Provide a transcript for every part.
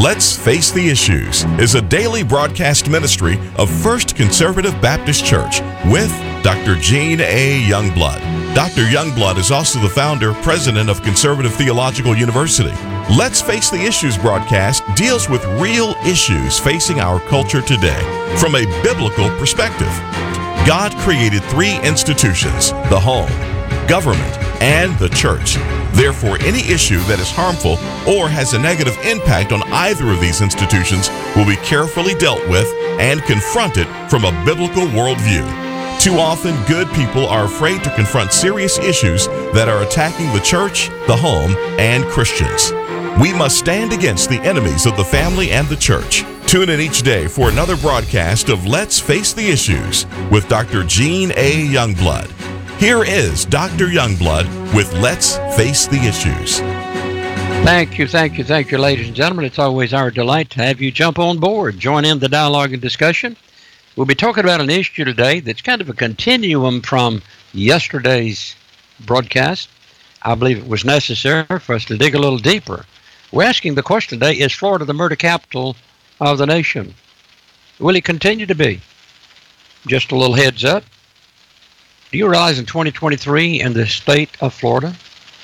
Let's Face the Issues is a daily broadcast ministry of First Conservative Baptist Church with Dr. Gene A. Youngblood. Dr. Youngblood is also the founder, president of Conservative Theological University. Let's Face the Issues broadcast deals with real issues facing our culture today from a biblical perspective. God created three institutions: the home, government, and the church. Therefore, any issue that is harmful or has a negative impact on either of these institutions will be carefully dealt with and confronted from a biblical worldview. Too often, good people are afraid to confront serious issues that are attacking the church, the home, and Christians. We must stand against the enemies of the family and the church. Tune in each day for another broadcast of Let's Face the Issues with Dr. Gene A. Youngblood. Here is Dr. Youngblood with Let's Face the Issues. Thank you, ladies and gentlemen. It's always our delight to have you jump on board, join in the dialogue and discussion. We'll be talking about an issue today that's kind of a continuum from yesterday's broadcast. I believe it was necessary for us to dig a little deeper. We're asking the question today, is Florida the murder capital of the nation? Will it continue to be? Just a little heads up. Do you realize in 2023 in the state of Florida,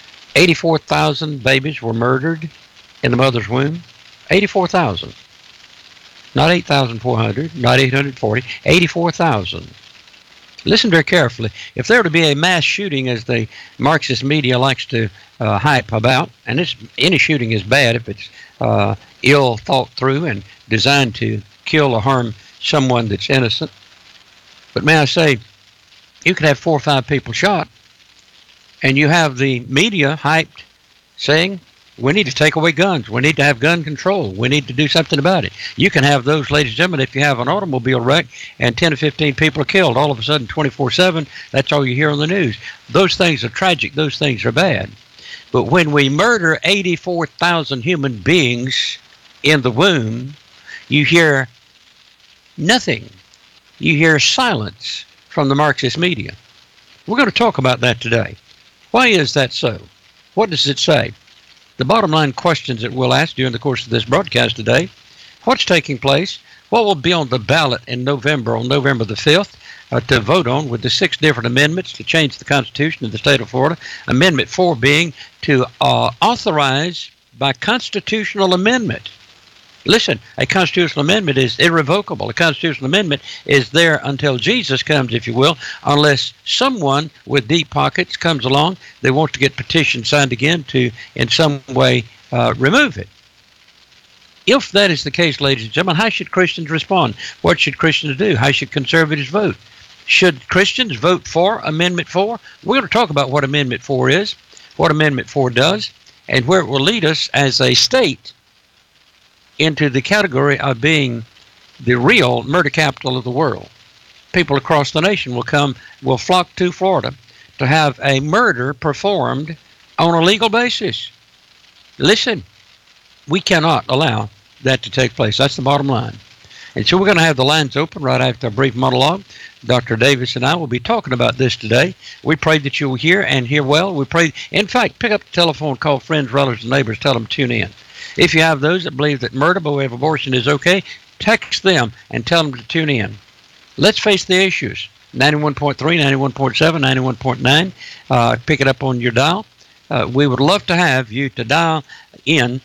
84,000 babies were murdered in the mother's womb? 84,000. Not 8,400, not 840, 84,000. Listen very carefully. If there were to be a mass shooting, as the Marxist media likes to hype about, and any shooting is bad if it's ill thought through and designed to kill or harm someone that's innocent. But may I say, you could have 4 or 5 people shot, and you have the media hyped saying, we need to take away guns. We need to have gun control. We need to do something about it. You can have those, ladies and gentlemen, if you have an automobile wreck and 10 to 15 people are killed, all of a sudden 24/7, that's all you hear on the news. Those things are tragic. Those things are bad. But when we murder 84,000 human beings in the womb, you hear nothing. You hear silence from the Marxist media. We're going to talk about that today. Why is that so? What does it say? The bottom line questions that we'll ask during the course of this broadcast today: what's taking place? What will be on the ballot in November, on November the 5th, to vote on with the 6 different amendments to change the Constitution of the state of Florida? Amendment 4 being to authorize by constitutional amendment. Listen, a constitutional amendment is irrevocable. A constitutional amendment is there until Jesus comes, if you will, unless someone with deep pockets comes along. They want to get petition signed again to, in some way, remove it. If that is the case, ladies and gentlemen, how should Christians respond? What should Christians do? How should conservatives vote? Should Christians vote for Amendment 4? We're going to talk about what Amendment 4 is, what Amendment 4 does, and where it will lead us as a state into the category of being the real murder capital of the world. People across the nation will flock to Florida to have a murder performed on a legal basis. Listen, we cannot allow that to take place. That's the bottom line. And so we're going to have the lines open right after a brief monologue. Dr. Davis and I will be talking about this today. We pray that you will hear and hear well. We pray, in fact, pick up the telephone, call friends, relatives, and neighbors, tell them to tune in. If you have those that believe that murder by way of abortion is okay, text them and tell them to tune in. Let's face the issues. 91.3, 91.7, 91.9. Pick it up on your dial. We would love to have you to dial in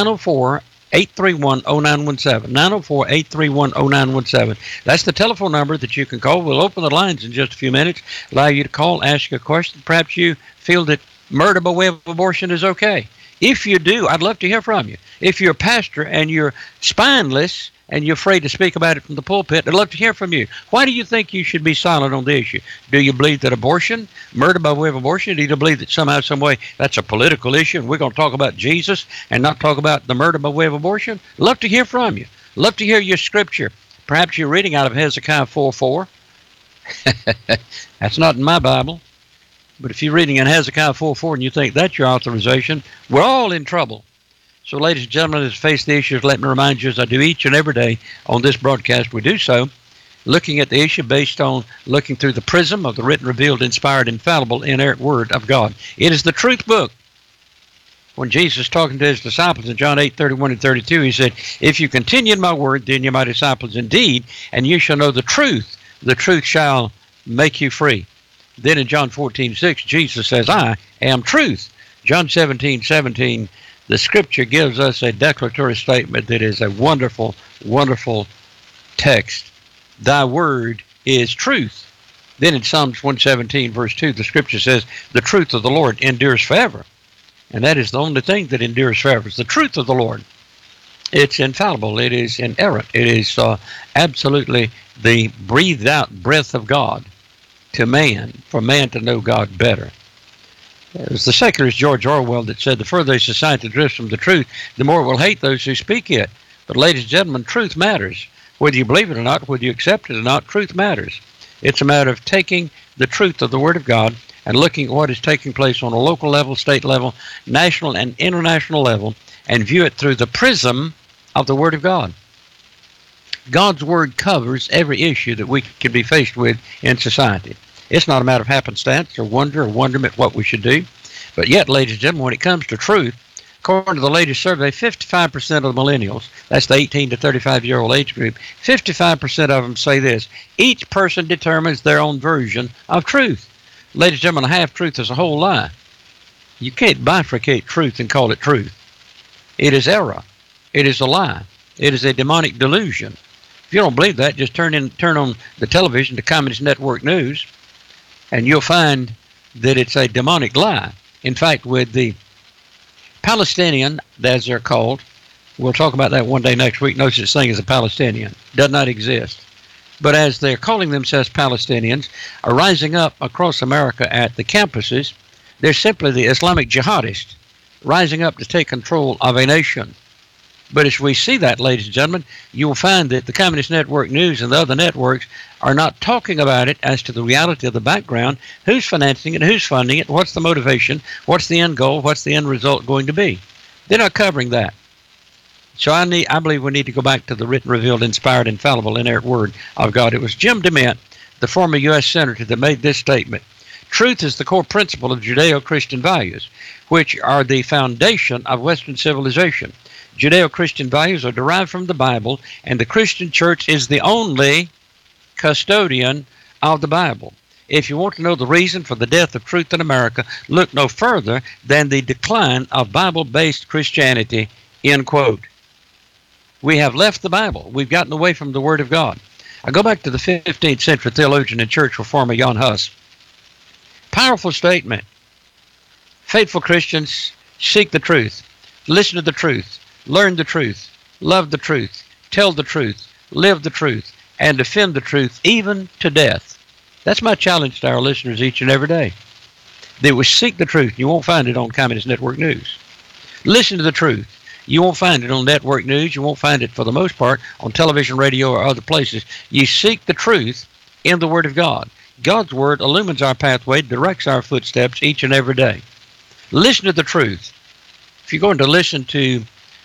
904-831-0917. 904-831-0917. That's the telephone number that you can call. We'll open the lines in just a few minutes, allow you to call, ask a question. Perhaps you feel that murder by way of abortion is okay. If you do, I'd love to hear from you. If you're a pastor and you're spineless and you're afraid to speak about it from the pulpit, I'd love to hear from you. Why do you think you should be silent on the issue? Do you believe that abortion, murder by way of abortion, do you believe that somehow, some way, that's a political issue and we're going to talk about Jesus and not talk about the murder by way of abortion? Love to hear from you. Love to hear your scripture. Perhaps you're reading out of Hezekiah 4:4. That's not in my Bible. But if you're reading in Hezekiah 4:4 and you think that's your authorization, we're all in trouble. So, ladies and gentlemen, as we face the issues, let me remind you, as I do each and every day on this broadcast, we do so looking at the issue based on looking through the prism of the written, revealed, inspired, infallible, inerrant Word of God. It is the truth book. When Jesus talking to his disciples in John 8:31 and 32, he said, "If you continue in my word, then you're my disciples indeed, and you shall know the truth. The truth shall make you free." Then in John 14:6, Jesus says, "I am truth." John 17:17, the scripture gives us a declaratory statement that is a wonderful, wonderful text. Thy word is truth. Then in Psalms 117, verse 2, the scripture says, "The truth of the Lord endures forever." And that is the only thing that endures forever. It's the truth of the Lord. It's infallible. It is inerrant. It is absolutely the breathed out breath of God to man, for man to know God better. It was the secularist George Orwell that said, "The further a society drifts from the truth, the more it will hate those who speak it." But ladies and gentlemen, truth matters. Whether you believe it or not, whether you accept it or not, truth matters. It's a matter of taking the truth of the Word of God and looking at what is taking place on a local level, state level, national and international level, and view it through the prism of the Word of God. God's Word covers every issue that we can be faced with in society. It's not a matter of happenstance or wonderment what we should do. But yet, ladies and gentlemen, when it comes to truth, according to the latest survey, 55% of the millennials, that's the 18 to 35-year-old age group, 55% of them say this: each person determines their own version of truth. Ladies and gentlemen, a half-truth is a whole lie. You can't bifurcate truth and call it truth. It is error. It is a lie. It is a demonic delusion. If you don't believe that, just turn on the television to Communist Network News, and you'll find that it's a demonic lie. In fact, with the Palestinian, as they're called, we'll talk about that one day next week. No such thing as a Palestinian. Does not exist. But as they're calling themselves Palestinians, are rising up across America at the campuses, they're simply the Islamic jihadists rising up to take control of a nation. But as we see that, ladies and gentlemen, you will find that the Communist Network News and the other networks are not talking about it as to the reality of the background, who's financing it, who's funding it, what's the motivation, what's the end goal, what's the end result going to be. They're not covering that. So I believe we need to go back to the written, revealed, inspired, infallible, inerrant Word of God. It was Jim DeMint, the former U.S. Senator, that made this statement: "Truth is the core principle of Judeo-Christian values, which are the foundation of Western civilization. Judeo-Christian values are derived from the Bible, and the Christian church is the only custodian of the Bible. If you want to know the reason for the death of truth in America, look no further than the decline of Bible-based Christianity," end quote. We have left the Bible. We've gotten away from the Word of God. I go back to the 15th century theologian and church reformer Jan Hus. Powerful statement. Faithful Christians seek the truth, listen to the truth, learn the truth, love the truth, tell the truth, live the truth, and defend the truth even to death. That's my challenge to our listeners each and every day. They will seek the truth. You won't find it on Communist Network News. Listen to the truth. You won't find it on network news. You won't find it, for the most part, on television, radio, or other places. You seek the truth in the Word of God. God's Word illumines our pathway, directs our footsteps each and every day. Listen to the truth. If you're going to listen to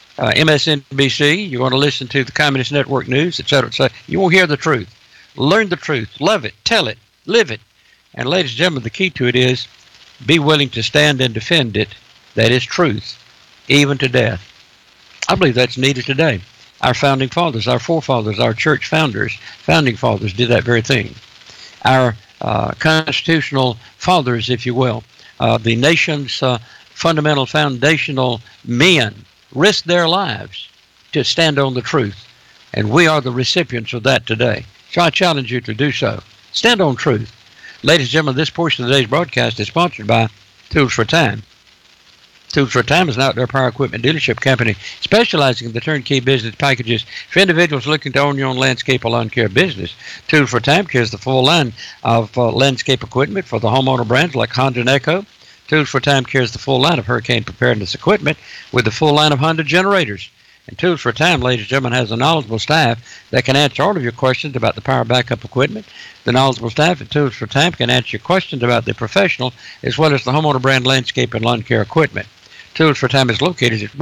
MSNBC, you're going to listen to the Communist Network News, etc., you won't hear the truth. Learn the truth. Love it. Tell it. Live it. And ladies and gentlemen, the key to it is be willing to stand and defend it. That is truth, even to death. I believe that's needed today. Our founding fathers, our forefathers, our church founding fathers did that very thing. Our constitutional fathers, if you will, the nation's fundamental foundational men risked their lives to stand on the truth. And we are the recipients of that today. So I challenge you to do so. Stand on truth. Ladies and gentlemen, this portion of today's broadcast is sponsored by Tools for Time. Tools for Time is an outdoor power equipment dealership company specializing in the turnkey business packages for individuals looking to own your own landscape or lawn care business. Tools for Time carries the full line of landscape equipment for the homeowner brands like Honda and Echo. Tools for Time carries the full line of hurricane preparedness equipment with the full line of Honda generators. And Tools for Time, ladies and gentlemen, has a knowledgeable staff that can answer all of your questions about the power backup equipment. The knowledgeable staff at Tools for Time can answer your questions about the professional as well as the homeowner brand landscape and lawn care equipment. Tools for Time is located at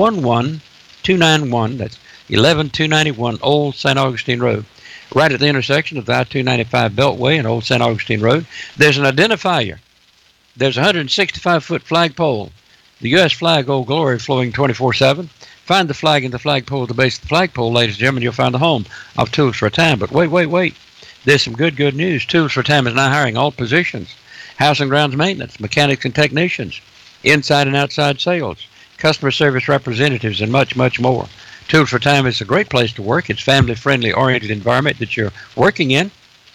11291, that's 11291 Old St. Augustine Road. Right at the intersection of the I-295 Beltway and Old St. Augustine Road, there's an identifier. There's a 165-foot flagpole The U.S. flag, Old Glory, flowing 24/7. Find the flag in the flagpole at the base of the flagpole, ladies and gentlemen. You'll find the home of Tools for a Time. But wait. There's some good news. Tools for a Time is now hiring all positions: house and grounds maintenance, mechanics and technicians, inside and outside sales, customer service representatives, and much more. Tools for a Time is a great place to work. It's family-friendly oriented environment that you're working in.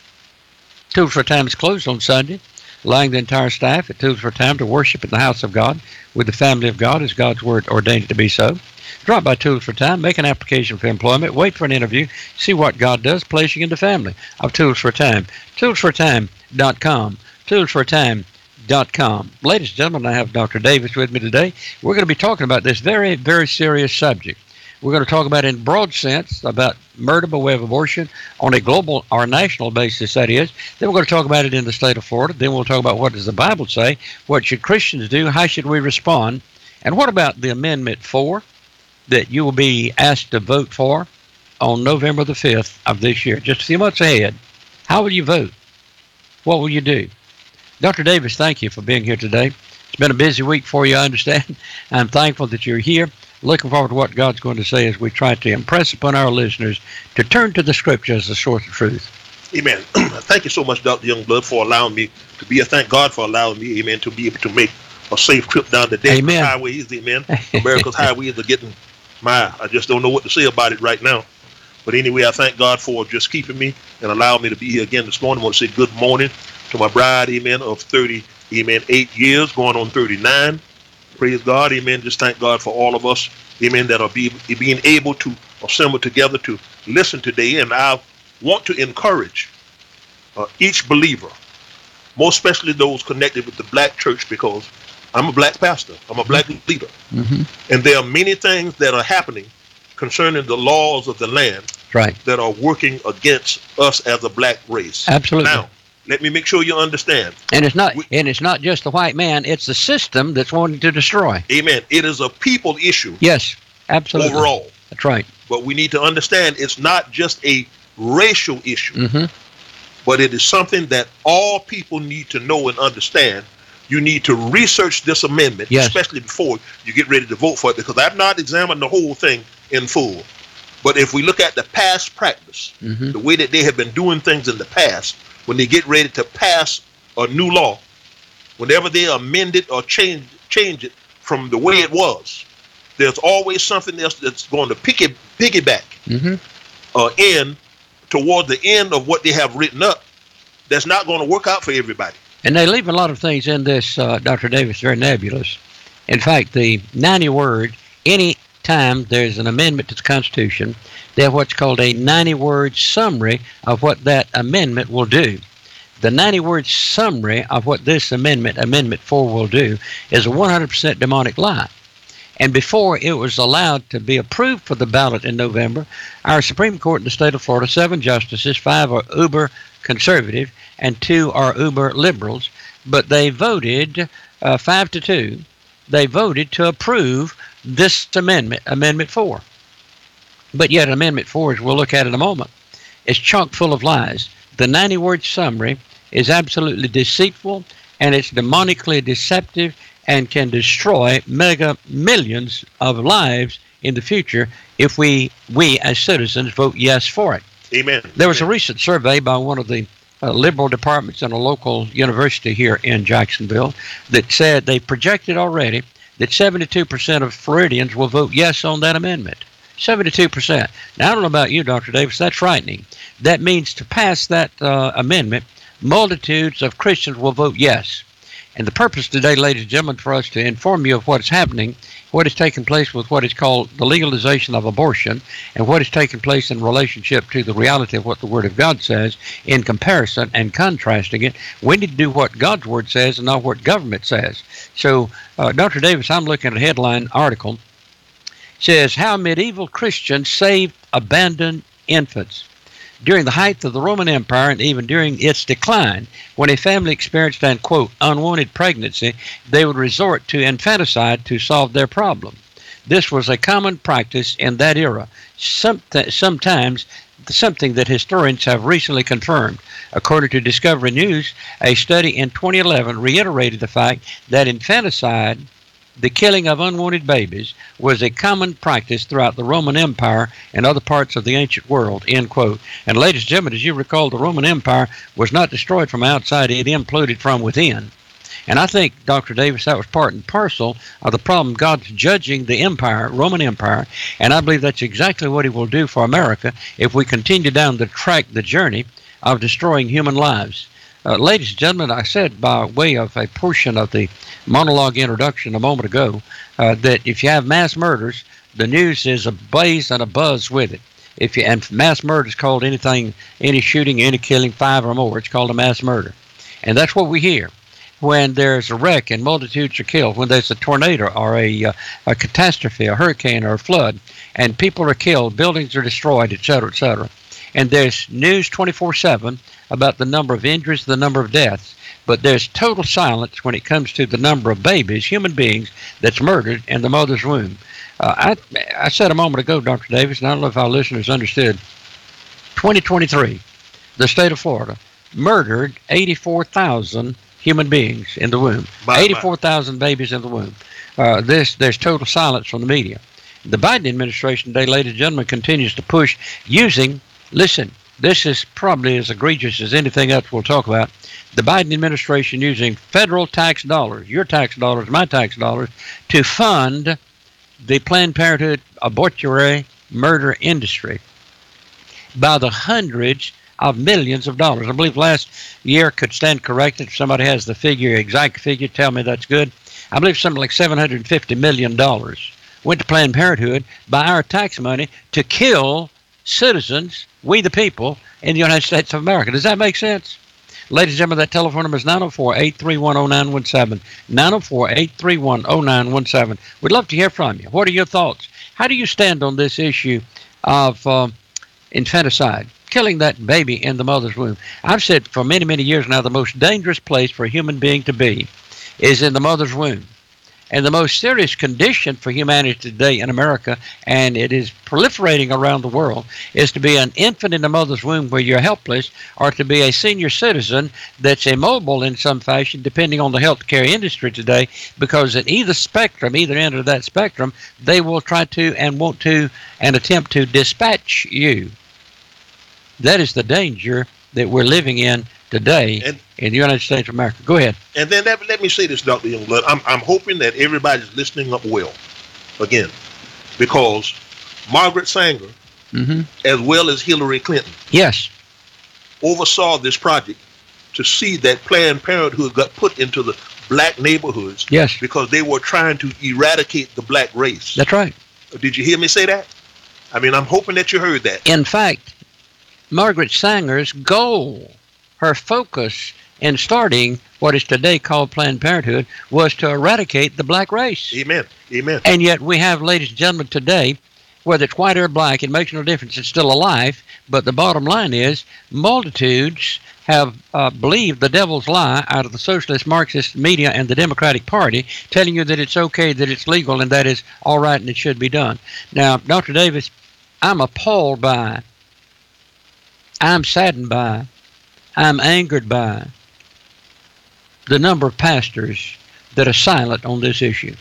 Tools for a Time is closed on Sunday, allowing the entire staff at Tools for a Time to worship in the house of God with the family of God as God's word ordained it to be so. Drop by Tools for a Time, make an application for employment, wait for an interview, see what God does, place you in the family of Tools for a Time. ToolsForATime.com. ToolsForATime.com. Ladies and gentlemen, I have Dr. Davis with me today. We're going to be talking about this very, very serious subject. We're going to talk about, in broad sense, about murder by way of abortion on a global or national basis, that is. Then we're going to talk about it in the state of Florida. Then we'll talk about what does the Bible say, what should Christians do, how should we respond, and what about the Amendment 4 that you will be asked to vote for on November the 5th of this year, just a few months ahead. How will you vote? What will you do? Dr. Davis, thank you for being here today. It's been a busy week for you, I understand. I'm thankful that you're here. Looking forward to what God's going to say as we try to impress upon our listeners to turn to the Scripture as the source of truth. Amen. Thank you so much, Dr. Youngblood, for allowing me to be here. Thank God for allowing me, amen, to be able to make a safe trip down the dangerous highways, amen. America's highways are getting I just don't know what to say about it right now. But anyway, I thank God for just keeping me and allowing me to be here again this morning. I want to say good morning to my bride, amen, of 8 years, going on 39. Praise God, amen. Just thank God for all of us, amen, that are being able to assemble together to listen today. And I want to encourage each believer, more especially those connected with the black church, because I'm a black pastor. I'm a black leader. Mm-hmm. And there are many things that are happening concerning the laws of the land that are working against us as a black race. Absolutely. Now, let me make sure you understand. And it's not just the white man, it's the system that's wanting to destroy. Amen. It is a people issue. Yes, absolutely. Overall. That's right. But we need to understand it's not just a racial issue, but it is something that all people need to know and understand. You need to research this amendment, especially before you get ready to vote for it, because I've not examined the whole thing in full. But if we look at the past practice, the way that they have been doing things in the past, when they get ready to pass a new law, whenever they amend it or change it from the way it was, there's always something else that's going to piggyback in toward the end of what they have written up that's not going to work out for everybody. And they leave a lot of things in this, Dr. Davis, very nebulous. In fact, the 90 word, any time there's an amendment to the Constitution, they have what's called a 90-word summary of what that amendment will do. The 90-word summary of what this amendment, Amendment 4, will do is a 100% demonic lie. And before it was allowed to be approved for the ballot in November, our Supreme Court in the state of Florida, 7 justices, 5 are uber conservative and 2 are uber liberals, but they voted 5-2. They voted to approve this amendment, Amendment 4. But yet Amendment 4, as we'll look at in a moment, is chock full of lies. The 90-word summary is absolutely deceitful, and it's demonically deceptive and can destroy millions of lives in the future if we as citizens vote yes for it. Amen. There was a recent survey by one of the liberal departments in a local university here in Jacksonville that said they projected already that 72% of Floridians will vote yes on that amendment. 72%. Now, I don't know about you, Dr. Davis, that's frightening. That means to pass that amendment, multitudes of Christians will vote yes. And the purpose today, ladies and gentlemen, for us to inform you of what is happening, what is taking place with what is called the legalization of abortion, and what is taking place in relationship to the reality of what the Word of God says in comparison and contrasting it. We need to do what God's Word says and not what government says. So, Dr. Davis, I'm looking at a headline article. It says, How Medieval Christians Saved Abandoned Infants. During the height of the Roman Empire and even during its decline, when a family experienced an, quote, unwanted pregnancy, they would resort to infanticide to solve their problem. This was a common practice in that era, sometimes something that historians have recently confirmed. According to Discovery News, a study in 2011 reiterated the fact that infanticide the killing of unwanted babies was a common practice throughout the Roman Empire and other parts of the ancient world, end quote. And ladies and gentlemen, as you recall, the Roman Empire was not destroyed from outside, it imploded from within. And I think, Dr. Davis, that was part and parcel of the problem. God's judging the empire, Roman Empire, and I believe that's exactly what he will do for America if we continue down the journey of destroying human lives. Ladies and gentlemen, I said by way of a portion of the monologue introduction a moment ago that if you have mass murders, the news is ablaze and abuzz with it. And mass murder is called anything, any shooting, any killing, 5 or more. It's called a mass murder. And that's what we hear. When there's a wreck and multitudes are killed, when there's a tornado or a catastrophe, a hurricane or a flood, and people are killed, buildings are destroyed, et cetera, et cetera. And there's news 24/7 about the number of injuries, the number of deaths. But there's total silence when it comes to the number of babies, human beings, that's murdered in the mother's womb. I said a moment ago, Dr. Davis, and I don't know if our listeners understood, 2023, the state of Florida murdered 84,000 human beings in the womb. 84,000 babies in the womb. There's total silence from the media. The Biden administration today, ladies and gentlemen, continues to push using, listen, this is probably as egregious as anything else we'll talk about, the Biden administration using federal tax dollars, your tax dollars, my tax dollars, to fund the Planned Parenthood abortuary murder industry by the hundreds of millions of dollars. I believe last year, could stand corrected, if somebody has the figure, exact figure, tell me that's good. I believe something like $750 million went to Planned Parenthood by our tax money to kill citizens, we the people, in the United States of America. Does that make sense? Ladies and gentlemen, that telephone number is 904-831-0917. 904-831-0917. We'd love to hear from you. What are your thoughts? How do you stand on this issue of infanticide, killing that baby in the mother's womb? I've said for many, many years now, the most dangerous place for a human being to be is in the mother's womb. And the most serious condition for humanity today in America, and it is proliferating around the world, is to be an infant in the mother's womb where you're helpless, or to be a senior citizen that's immobile in some fashion, depending on the healthcare industry today, because at either spectrum, either end of that spectrum, they will try to and want to and attempt to dispatch you. That is the danger that we're living in today in the United States of America. Go ahead. And then let me say this, Dr. Youngblood. I'm hoping that everybody's listening up well, again, because Margaret Sanger, as well as Hillary Clinton, yes, oversaw this project to see that Planned Parenthood got put into the black neighborhoods, yes, because they were trying to eradicate the black race. That's right. Did you hear me say that? I mean, I'm hoping that you heard that. In fact, Margaret Sanger's goal, her focus in starting what is today called Planned Parenthood, was to eradicate the black race. Amen. Amen. And yet we have, ladies and gentlemen, today, whether it's white or black, it makes no difference. It's still alive. But the bottom line is multitudes have believed the devil's lie out of the socialist, Marxist media and the Democratic Party, telling you that it's okay, that it's legal, and that is all right and it should be done. Now, Dr. Davis, I'm appalled by, I'm saddened by, I'm angered by the number of pastors that are silent on this issue.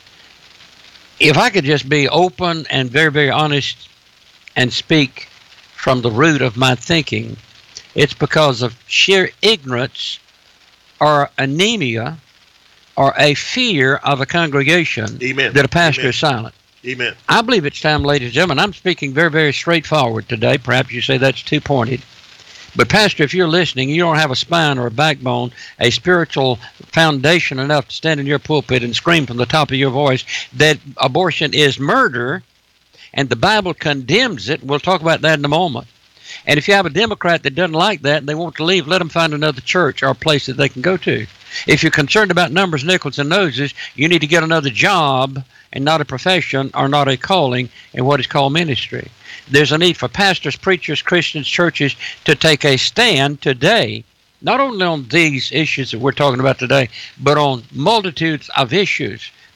If I could just be open and very, very honest and speak from the root of my thinking, it's because of sheer ignorance or anemia or a fear of a congregation that a pastor is silent. Amen. I believe it's time, ladies and gentlemen, I'm speaking very, very straightforward today. Perhaps you say that's too pointed. But Pastor, if you're listening, you don't have a spine or a backbone, a spiritual foundation enough to stand in your pulpit and scream from the top of your voice that abortion is murder, and the Bible condemns it. We'll talk about that in a moment. And if you have a Democrat that doesn't like that and they want to leave, let them find another church or a place that they can go to. If you're concerned about numbers, nickels, and noses, you need to get another job and not a profession or not a calling in what is called ministry. There's a need for pastors, preachers, Christians, churches to take a stand today, not only on these issues that we're talking about today, but on multitudes of issues.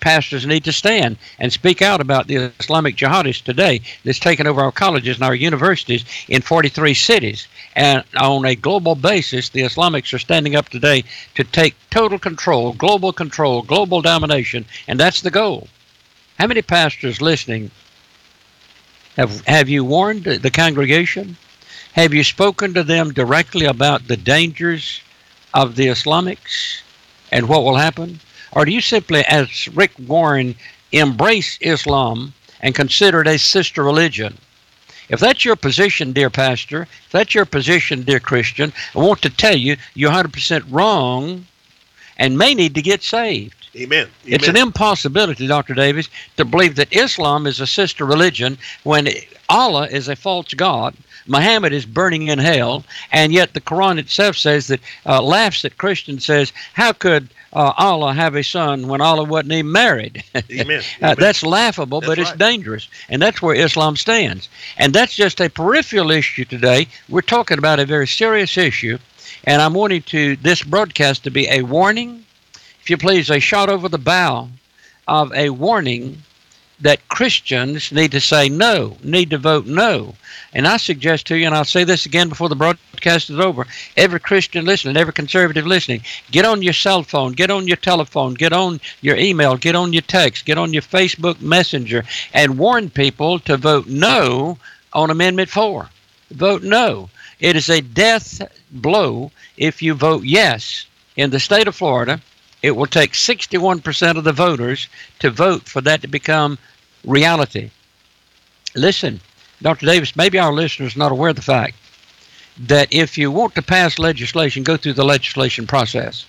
pastors need to stand and speak out about the Islamic jihadists today that's taken over our colleges and our universities in 43 cities. And on a global basis, the Islamics are standing up today to take total control, global domination, and that's the goal. How many pastors listening have you warned the congregation? Have you spoken to them directly about the dangers of the Islamics and what will happen? Or do you simply, as Rick Warren, embrace Islam and consider it a sister religion? If that's your position, dear pastor, if that's your position, dear Christian, I want to tell you you're 100% wrong and may need to get saved. Amen. It's an impossibility, Dr. Davis, to believe that Islam is a sister religion when Allah is a false god, Muhammad is burning in hell, and yet the Quran itself says that, laughs at Christians, says, how could Allah have a son when Allah wasn't even married? Amen. That's laughable, but it's dangerous. And that's where Islam stands. And that's just a peripheral issue today. We're talking about a very serious issue, and I'm wanting this broadcast to be a warning, if you please, a shot over the bow of a warning that Christians need to say no, need to vote no. And I suggest to you, and I'll say this again before the broadcast is over, every Christian listening, every conservative listening, get on your cell phone, get on your telephone, get on your email, get on your text, get on your Facebook Messenger, and warn people to vote no on Amendment 4. Vote no. It is a death blow if you vote yes. In the state of Florida, it will take 61% of the voters to vote for that to become reality. Listen, Dr. Davis, maybe our listeners are not aware of the fact that if you want to pass legislation, go through the legislative process.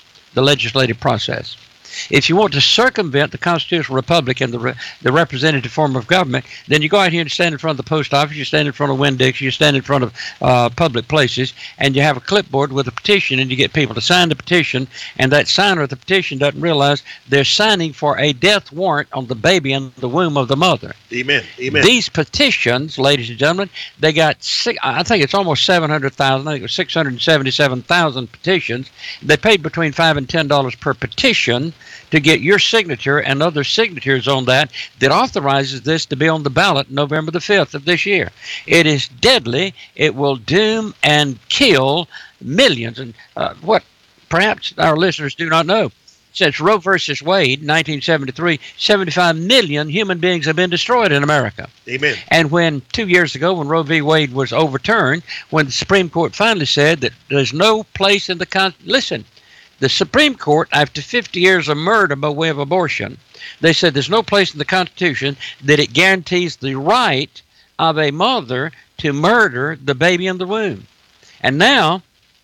If you want to circumvent the constitutional republic and the representative form of government, then you go out here and stand in front of the post office, you stand in front of Winn-Dixie, you stand in front of public places, and you have a clipboard with a petition, and you get people to sign the petition, and that signer of the petition doesn't realize they're signing for a death warrant on the baby in the womb of the mother. Amen. Amen. These petitions, ladies and gentlemen, they got, I think it's almost 700,000, I think it was 677,000 petitions. They paid between $5 and $10 per petition to get your signature and other signatures on that authorizes this to be on the ballot November the 5th of this year. It is deadly. It will doom and kill millions. And what perhaps our listeners do not know, since Roe versus Wade, 1973, 75 million human beings have been destroyed in America. Amen. And when 2 years ago, when Roe v. Wade was overturned, when the Supreme Court finally said that there's no place in the Constitution, listen, the Supreme Court, after 50 years of murder by way of abortion, they said there's no place in the Constitution that it guarantees the right of a mother to murder the baby in the womb. And now,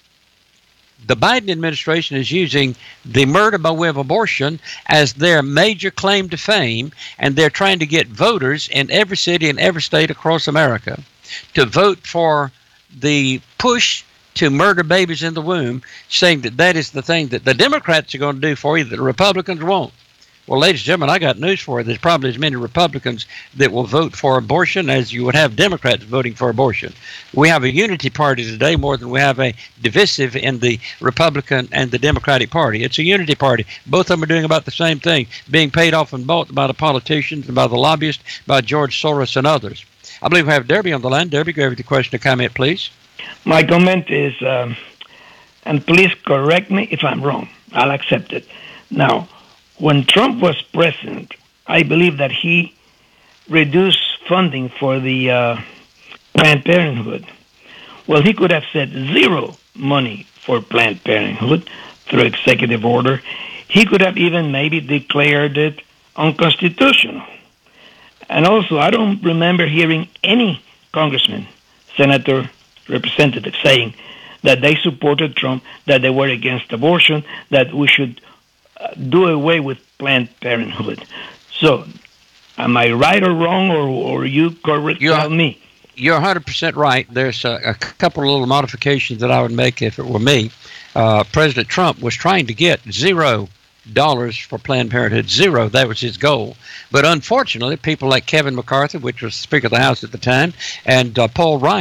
the Biden administration is using the murder by way of abortion as their major claim to fame, and they're trying to get voters in every city and every state across America to vote for the push to murder babies in the womb, saying that that is the thing that the Democrats are going to do for you that the Republicans won't. Well, ladies and gentlemen, I got news for you. There's probably as many Republicans that will vote for abortion as you would have Democrats voting for abortion. We have a unity party today more than we have a divisive in the Republican and the Democratic Party. It's a unity party. Both of them are doing about the same thing, being paid off and bought by the politicians and by the lobbyists, by George Soros and others. I believe we have Derby on the line. Derby, go over the question or comment, please. My comment is, and please correct me if I'm wrong, I'll accept it. Now, when Trump was president, I believe that he reduced funding for the Planned Parenthood. Well, he could have said zero money for Planned Parenthood through executive order. He could have even maybe declared it unconstitutional. And also, I don't remember hearing any congressman, senator, representative saying that they supported Trump, that they were against abortion, that we should do away with Planned Parenthood. So, am I right or wrong, or you correct me? You're 100% right. There's a couple of little modifications that I would make if it were me. President Trump was trying to get $0 for Planned Parenthood, zero. That was his goal. But unfortunately, people like Kevin McCarthy, which was Speaker of the House at the time, and Paul Ryan,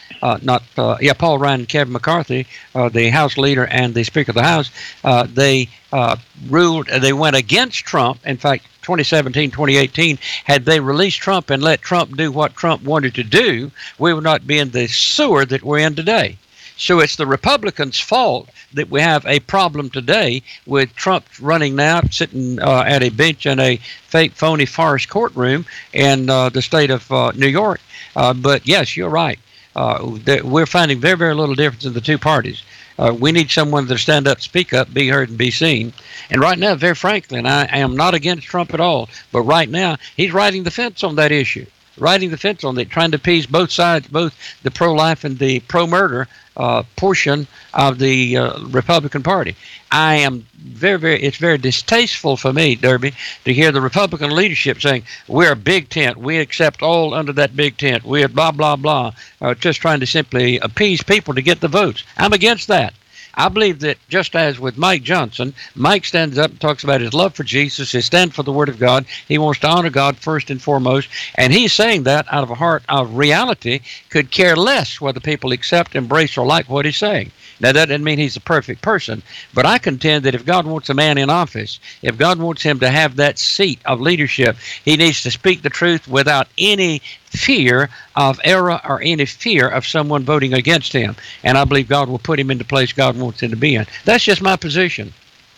Paul Ryan and Kevin McCarthy, the House leader and the Speaker of the House, they ruled, they went against Trump. In fact, 2017, 2018, had they released Trump and let Trump do what Trump wanted to do, we would not be in the sewer that we're in today. So it's the Republicans' fault that we have a problem today with Trump running now, sitting at a bench in a fake, phony, farce courtroom in the state of New York. But yes, you're right. We're finding very, very little difference in the two parties. We need someone to stand up, speak up, be heard, and be seen. And right now, very frankly, and I am not against Trump at all, but right now, he's riding the fence on that issue, riding the fence on it, trying to appease both sides, both the pro-life and the pro-murder portion of the Republican Party. I am it's very distasteful for me, Derby, to hear the Republican leadership saying, we're a big tent, we accept all under that big tent, we're blah, blah, blah, just trying to simply appease people to get the votes. I'm against that. I believe that just as with Mike Johnson, Mike stands up and talks about his love for Jesus, his stand for the Word of God. He wants to honor God first and foremost. And he's saying that out of a heart of reality, could care less whether people accept, embrace, or like what he's saying. Now, that doesn't mean he's a perfect person, but I contend that if God wants a man in office, if God wants him to have that seat of leadership, he needs to speak the truth without any fear of error or any fear of someone voting against him. And I believe God will put him in the place God wants him to be in. That's just my position.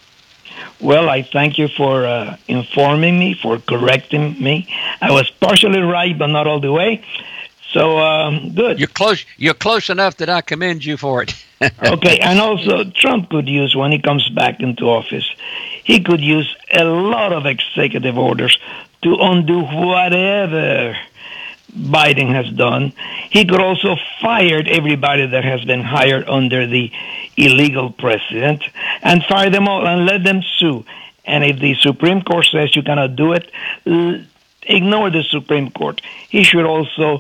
Well, I thank you for informing me, for correcting me. I was partially right, but not all the way. So, good. You're close enough that I commend you for it. Okay, and also Trump could use, when he comes back into office, he could use a lot of executive orders to undo whatever Biden has done. He could also fire everybody that has been hired under the illegal president and fire them all and let them sue. And if the Supreme Court says you cannot do it, ignore the Supreme Court. He should also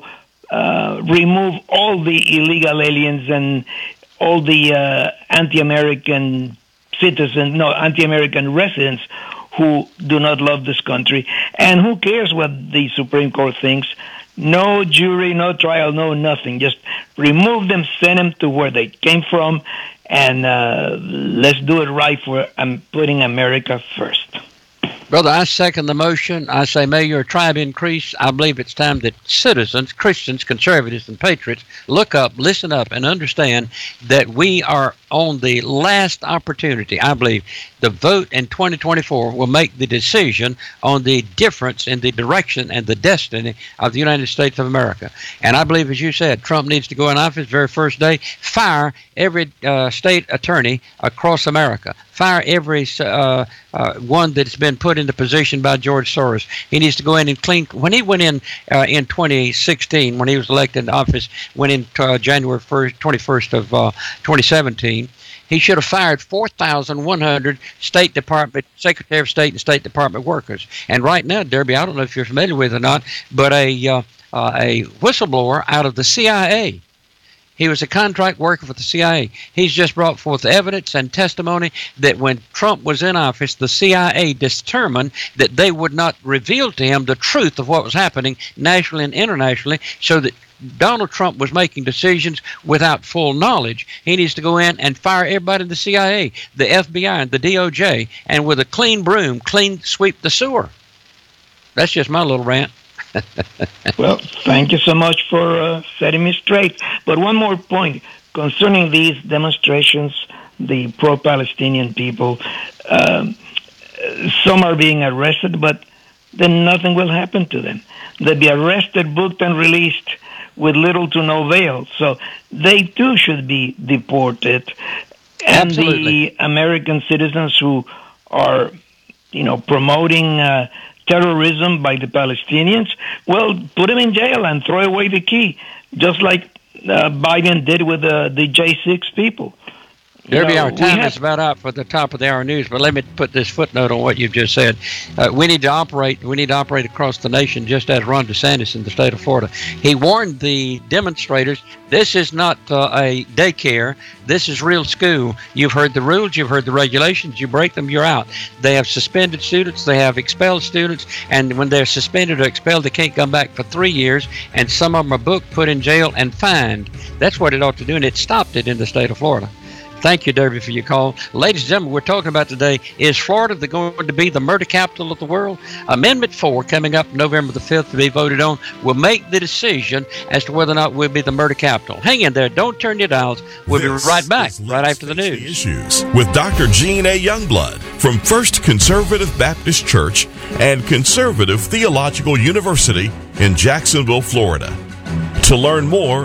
remove all the illegal aliens and all the anti-American anti-American residents who do not love this country. And who cares what the Supreme Court thinks? No jury, no trial, no nothing. Just remove them, send them to where they came from, and let's do it right for putting America first. Brother, I second the motion. I say, may your tribe increase. I believe it's time that citizens, Christians, conservatives, and patriots look up, listen up, and understand that we are on the last opportunity. I believe the vote in 2024 will make the decision on the difference in the direction and the destiny of the United States of America. And I believe, as you said, Trump needs to go in office very first day, fire every state attorney across America, fire every one that's been put into position by George Soros. He needs to go in and clean. When he went in 2016, when he was elected in office, went in January 21st of 2017, he should have fired 4,100 State Department, Secretary of State and State Department workers. And right now, Derby, I don't know if you're familiar with it or not, but a whistleblower out of the CIA, he was a contract worker for the CIA. He's just brought forth evidence and testimony that when Trump was in office, the CIA determined that they would not reveal to him the truth of what was happening nationally and internationally, so that Donald Trump was making decisions without full knowledge. He needs to go in and fire everybody in the CIA, the FBI, and the DOJ, and with a clean broom, sweep the sewer. That's just my little rant. Well, thank you so much for setting me straight. But one more point concerning these demonstrations, the pro-Palestinian people, some are being arrested, but then nothing will happen to them. They'll be arrested, booked, and released with little to no bail. So they too should be deported. And Absolutely. the American citizens who are, promoting terrorism by the Palestinians, well, put them in jail and throw away the key, just like Biden did with the J6 people. Derby, our time is about up for the top of the hour news, but let me put this footnote on what you've just said. We need to operate across the nation just as Ron DeSantis in the state of Florida. He warned the demonstrators, this is not a daycare. This is real school. You've heard the rules. You've heard the regulations. You break them, you're out. They have suspended students. They have expelled students. And when they're suspended or expelled, they can't come back for 3 years. And some of them are booked, put in jail, and fined. That's what it ought to do, and it stopped it in the state of Florida. Thank you, Derby, for your call. Ladies and gentlemen, we're talking about today, is Florida going to be the murder capital of the world? Amendment 4, coming up November the 5th to be voted on, will make the decision as to whether or not we'll be the murder capital. Hang in there. Don't turn your dials. We'll be right back, right after the news. Issues with Dr. Gene A. Youngblood from First Conservative Baptist Church and Conservative Theological University in Jacksonville, Florida. To learn more